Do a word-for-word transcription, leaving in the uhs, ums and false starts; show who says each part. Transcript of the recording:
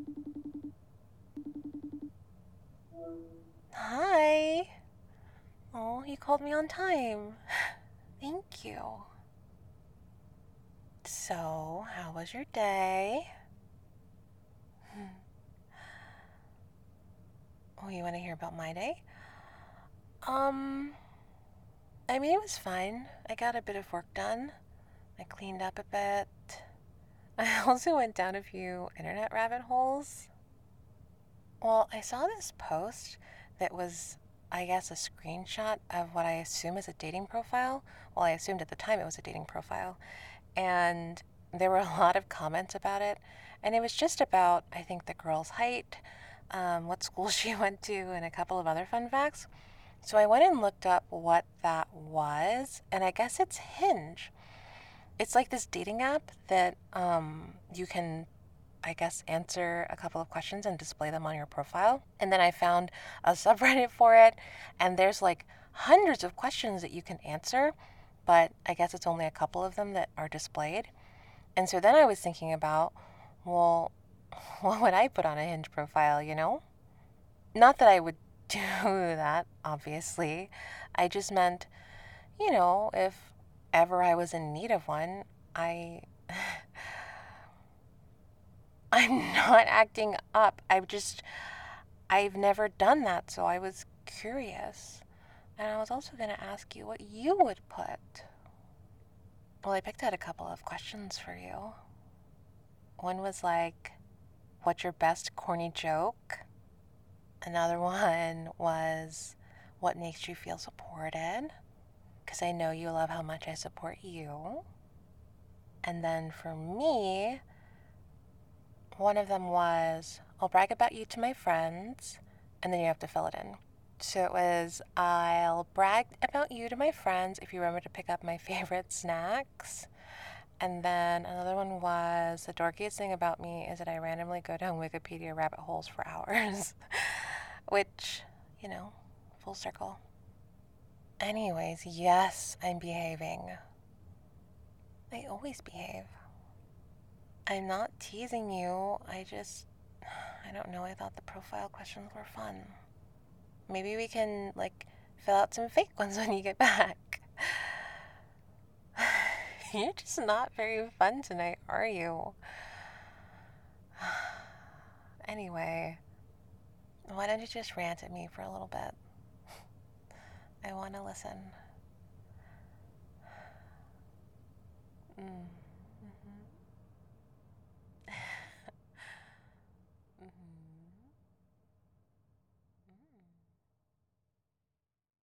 Speaker 1: Hi. Oh, you called me on time. Thank you. So, how was your day? Oh, you want to hear about my day? Um, I mean, it was fine. I got a bit of work done. I cleaned up a bit. I also went down a few internet rabbit holes. Well, I saw this post that was, I guess, a screenshot of what I assume is a dating profile. Well, I assumed at the time it was a dating profile. And there were a lot of comments about it. And it was just about, I think, the girl's height, um, what school she went to, and a couple of other fun facts. So I went and looked up what that was, and I guess it's Hinge. It's like this dating app that um, you can, I guess, answer a couple of questions and display them on your profile. And then I found a subreddit for it, and there's like hundreds of questions that you can answer, but I guess it's only a couple of them that are displayed. And so then I was thinking about, well, what would I put on a Hinge profile, you know? Not that I would do that, obviously. I just meant, you know, if ever I was in need of one, I. I'm not acting up. I've just. I've never done that, so I was curious. And I was also going to ask you what you would put. Well, I picked out a couple of questions for you. One was like, what's your best corny joke? Another one was, what makes you feel supported? Because I know you love how much I support you. And then for me, one of them was, I'll brag about you to my friends, and then you have to fill it in. So it was, I'll brag about you to my friends if you remember to pick up my favorite snacks. And then another one was, the dorkiest thing about me is that I randomly go down Wikipedia rabbit holes for hours. Which, you know, full circle. Anyways, yes, I'm behaving. I always behave. I'm not teasing you. I just, I don't know. I thought the profile questions were fun. Maybe we can, like, fill out some fake ones when you get back. You're just not very fun tonight, are you? Anyway, why don't you just rant at me for a little bit? I want to listen. Mm.